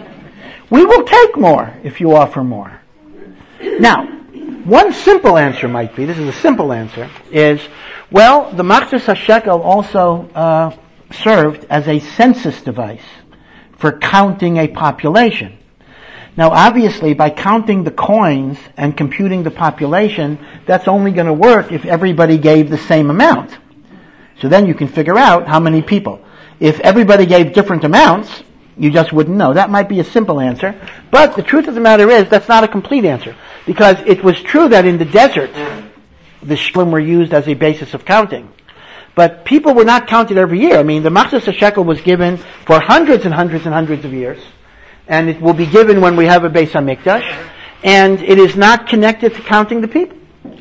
We will take more if you offer more. Now, one simple answer might be, this is a simple answer, is, well, the Machzos HaShekel also uh, served as a census device for counting a population. Now, obviously, by counting the coins and computing the population, that's only going to work if everybody gave the same amount. So then you can figure out how many people. If everybody gave different amounts, you just wouldn't know. That might be a simple answer. But the truth of the matter is, that's not a complete answer. Because it was true that in the desert, the shkalim were used as a basis of counting. But people were not counted every year. I mean, the Machzos HaShekel was given for hundreds and hundreds and hundreds of years. And it will be given when we have a Beis HaMikdash. And it is not connected to counting the people.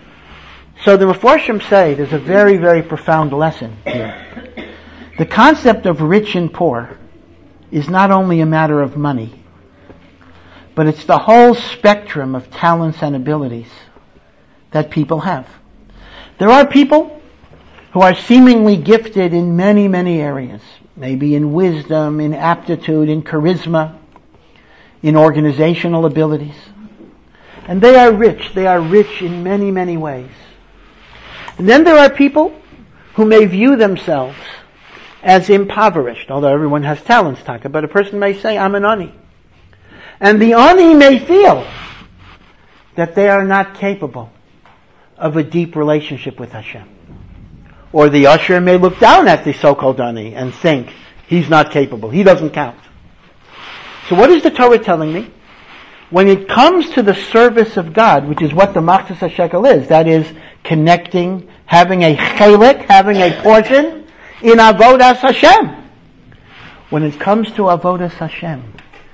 So the Mefarshim say there's a very, very profound lesson here. The concept of rich and poor is not only a matter of money, but it's the whole spectrum of talents and abilities that people have. There are people who are seemingly gifted in many, many areas, maybe in wisdom, in aptitude, in charisma, in organizational abilities. And they are rich. They are rich in many, many ways. And then there are people who may view themselves as impoverished, although everyone has talents, Taka, but a person may say, I'm an ani. And the ani may feel that they are not capable of a deep relationship with Hashem. Or the usher may look down at the so-called ani and think, he's not capable, he doesn't count. So what is the Torah telling me? When it comes to the service of God, which is what the Machzos HaShekel is, that is, connecting, having a chelik, having a portion in Avodas Hashem. When it comes to Avodas Hashem,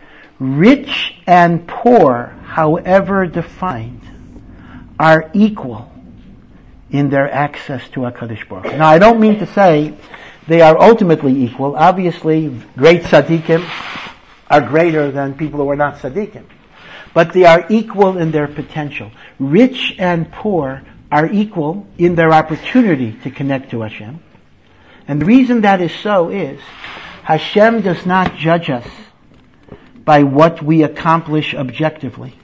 rich and poor, however defined, are equal in their access to HaKadosh Baruch Hu. Now, I don't mean to say they are ultimately equal. Obviously, great tzaddikim are greater than people who are not tzaddikim. But they are equal in their potential. Rich and poor are equal in their opportunity to connect to Hashem. And the reason that is so is Hashem does not judge us by what we accomplish objectively.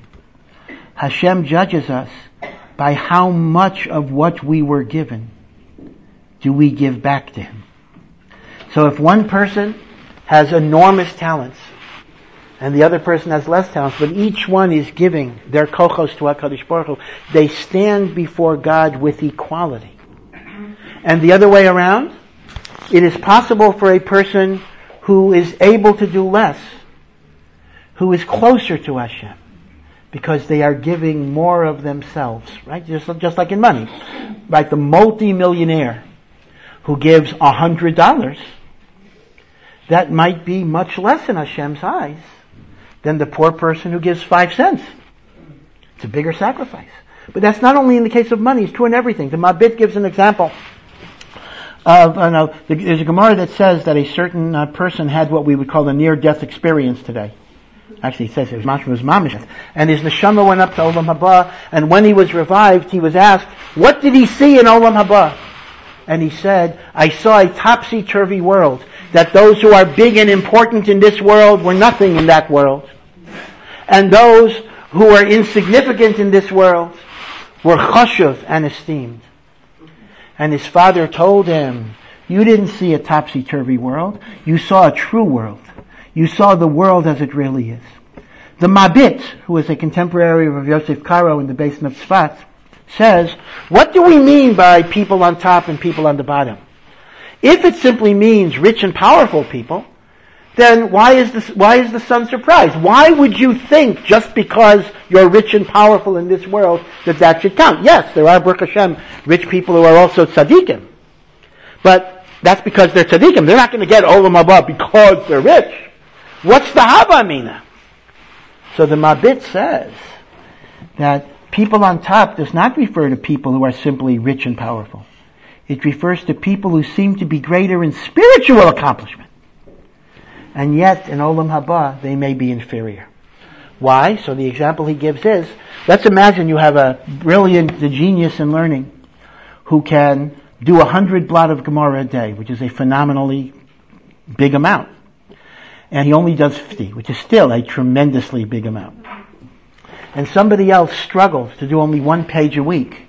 Hashem judges us by how much of what we were given do we give back to Him. So if one person has enormous talents and the other person has less talents, but each one is giving their kochos to HaKadosh Baruch Hu, they stand before God with equality. And the other way around, it is possible for a person who is able to do less, who is closer to Hashem, because they are giving more of themselves, right? Just, just like in money. Right? The multi-millionaire who gives a hundred dollars, that might be much less in Hashem's eyes than the poor person who gives five cents. It's a bigger sacrifice. But that's not only in the case of money, it's true in everything. The Mabit gives an example of, uh, no, there's a Gemara that says that a certain uh, person had what we would call a near-death experience today. Actually, it says it was mamish. And his neshama went up to Olam Haba, and when he was revived, he was asked, what did he see in Olam Haba? And he said, I saw a topsy-turvy world, that those who are big and important in this world were nothing in that world. And those who are insignificant in this world were chashuv and esteemed. And his father told him, You didn't see a topsy-turvy world. You saw a true world. You saw the world as it really is. The Mabit, who is a contemporary of Yosef Karo in the basin of Tzfat, says, what do we mean by people on top and people on the bottom? If it simply means rich and powerful people, then why is this, why is the sun surprised? Why would you think just because you're rich and powerful in this world that that should count? Yes, there are, Baruch Hashem, rich people who are also tzaddikim. But that's because they're tzaddikim. They're not going to get olam haba because they're rich. What's the haba mina? So the Mabit says that people on top does not refer to people who are simply rich and powerful. It refers to people who seem to be greater in spiritual accomplishment. And yet, in Olam Haba, they may be inferior. Why? So the example he gives is, let's imagine you have a brilliant, the genius in learning, who can do a hundred blot of Gemara a day, which is a phenomenally big amount. And he only does fifty, which is still a tremendously big amount. And somebody else struggles to do only one page a week.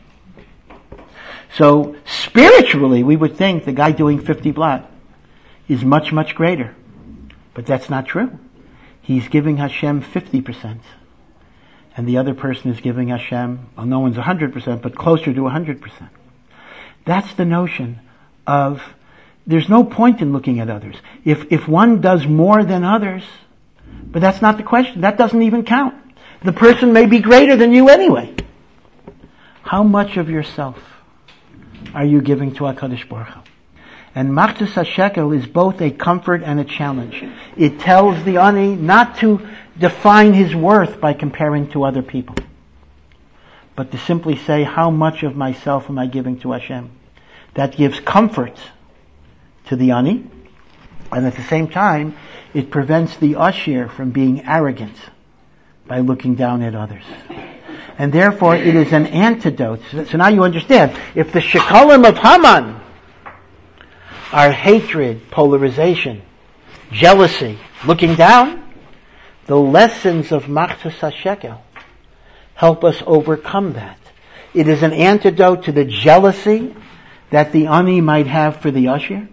So spiritually, we would think the guy doing fifty blot is much, much greater. But that's not true. He's giving Hashem fifty percent. And the other person is giving Hashem, well, no one's one hundred percent, but closer to one hundred percent. That's the notion of, there's no point in looking at others. If, if one does more than others, but that's not the question. That doesn't even count. The person may be greater than you anyway. How much of yourself are you giving to HaKadosh Baruch Hu? And Machzis HaShekel is both a comfort and a challenge. It tells the ani not to define his worth by comparing to other people, but to simply say, how much of myself am I giving to Hashem? That gives comfort to the ani, and at the same time, it prevents the ashir from being arrogant by looking down at others. And therefore, it is an antidote. So now you understand, if the shekalim of Haman are hatred, polarization, jealousy, looking down, the lessons of Machzis HaShekel help us overcome that. It is an antidote to the jealousy that the ani might have for the usher,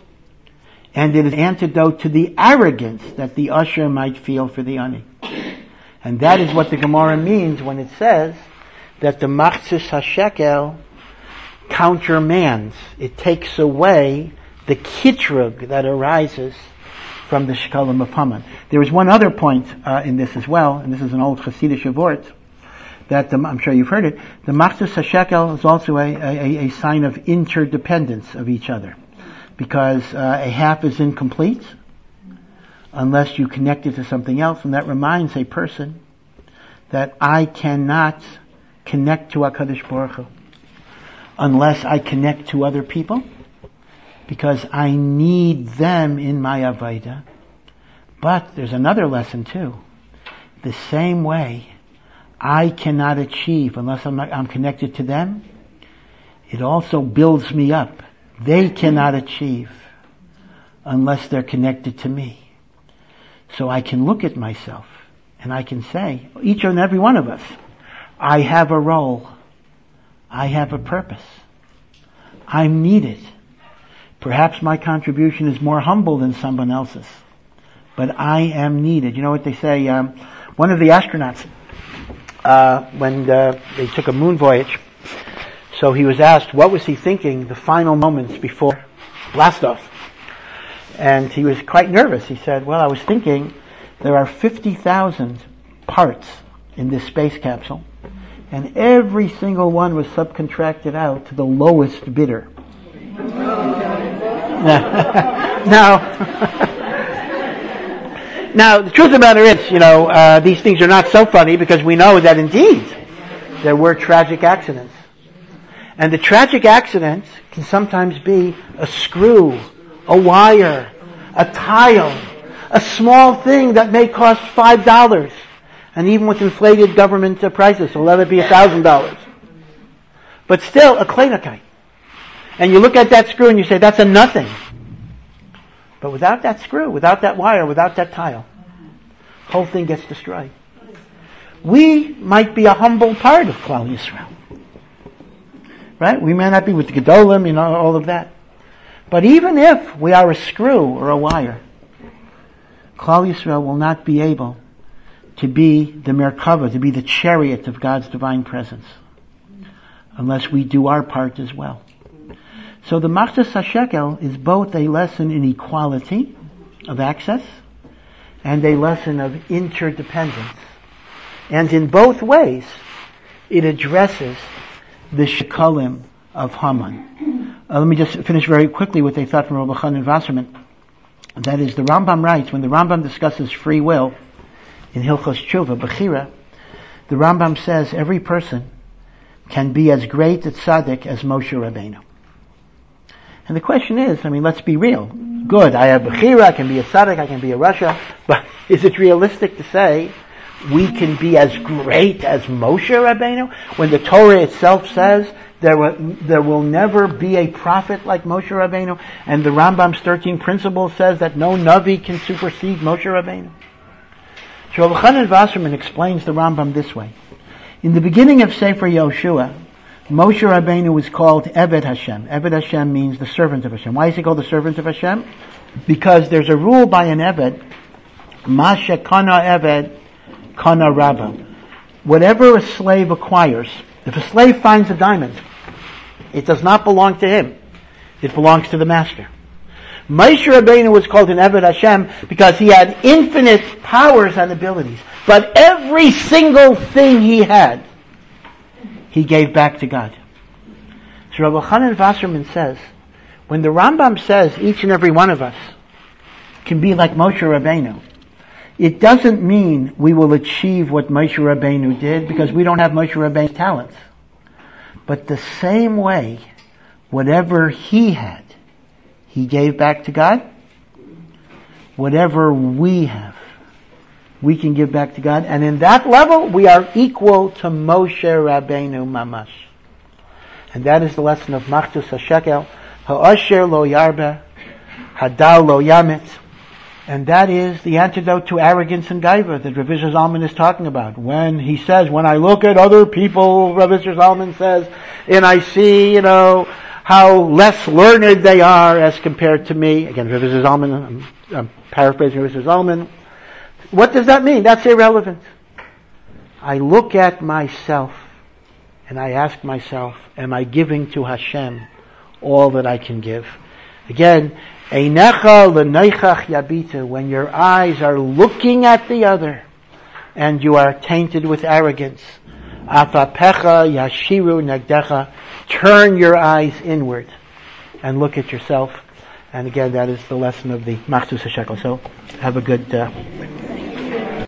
and it is an antidote to the arrogance that the usher might feel for the ani. And that is what the Gemara means when it says that the Machzis HaShekel countermands. It takes away the kitrug that arises from the shekalim of Haman. There is one other point uh, in this as well, and this is an old Hasidic word, that the, I'm sure you've heard it. The Machzis HaShekel is also a, a, a sign of interdependence of each other, because uh, a half is incomplete unless you connect it to something else, and that reminds a person that I cannot connect to HaKadosh Baruch Hu unless I connect to other people, because I need them in my Avaida. But there's another lesson too. The same way I cannot achieve unless I'm, not, I'm connected to them, it also builds me up. They cannot achieve unless they're connected to me. So I can look at myself and I can say, each and every one of us, I have a role. I have a purpose. I'm needed. Perhaps my contribution is more humble than someone else's, but I am needed. You know what they say? Um, one of the astronauts, uh, when uh, they took a moon voyage, so he was asked, what was he thinking the final moments before blastoff? And he was quite nervous. He said, well, I was thinking there are fifty thousand parts in this space capsule, and every single one was subcontracted out to the lowest bidder. now, now, the truth of the matter is, you know, uh, these things are not so funny because we know that indeed there were tragic accidents. And the tragic accidents can sometimes be a screw, a wire, a tile, a small thing that may cost five dollars. And even with inflated government uh, prices, it'll let it be a thousand dollars. But still, a kleinakite. And you look at that screw and you say, that's a nothing. But without that screw, without that wire, without that tile, the whole thing gets destroyed. We might be a humble part of Klal Yisrael. Right? We may not be with the Gedolim, you know, all of that. But even if we are a screw or a wire, Klal Yisrael will not be able to be the Merkava, to be the chariot of God's divine presence, unless we do our part as well. So the Machzas HaShekel is both a lesson in equality of access and a lesson of interdependence. And in both ways, it addresses the shekalim of Haman. Uh, let me just finish very quickly with a thought from Rabbi Chanan Wasserman. That is, the Rambam writes, when the Rambam discusses free will in Hilchos Tshuva, Bechira, the Rambam says every person can be as great a tzaddik as Moshe Rabbeinu. And the question is, I mean, let's be real. Good, I have Bechira, I can be a tzaddik, I can be a Rasha, but is it realistic to say we can be as great as Moshe Rabbeinu? When the Torah itself says there will, there will never be a prophet like Moshe Rabbeinu, and the Rambam's thirteen principles says that no Navi can supersede Moshe Rabbeinu. So Rabbi Chanan Wasserman explains the Rambam this way. In the beginning of Sefer Yoshua, Moshe Rabbeinu was called Eved Hashem. Eved Hashem means the servant of Hashem. Why is he called the servant of Hashem? Because there's a rule by an Eved, Masha Kana Eved, Kana Rabba. Whatever a slave acquires, if a slave finds a diamond, it does not belong to him. It belongs to the master. Moshe Rabbeinu was called an Eved Hashem because he had infinite powers and abilities. But every single thing he had, he gave back to God. So Rabbi Chanan Wasserman says, when the Rambam says each and every one of us can be like Moshe Rabbeinu, it doesn't mean we will achieve what Moshe Rabbeinu did because we don't have Moshe Rabbeinu's talents. But the same way, whatever he had, he gave back to God. Whatever we have, we can give back to God. And in that level, we are equal to Moshe Rabbeinu Mamash. And that is the lesson of Machzas HaShekel. Ha'asher lo yarbe, hadal lo yamit. And that is the antidote to arrogance and gaiva that Rav Isser Zalman is talking about. When he says, when I look at other people, Rav Isser Zalman says, and I see, you know, how less learned they are as compared to me. Again, Rav Isser Zalman, I'm, I'm paraphrasing Rav Isser Zalman. What does that mean? That's irrelevant. I look at myself and I ask myself, am I giving to Hashem all that I can give? Again, Einecha l'neichach yabita, when your eyes are looking at the other and you are tainted with arrogance. Afapecha yashiru nagdecha, turn your eyes inward and look at yourself. And again, that is the lesson of the Machzas HaShekel. So, have a good uh